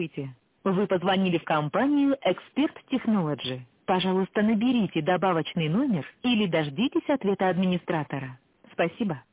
Здравствуйте. Вы позвонили в компанию Expert Technology. Пожалуйста, наберите добавочный номер или дождитесь ответа администратора. Спасибо.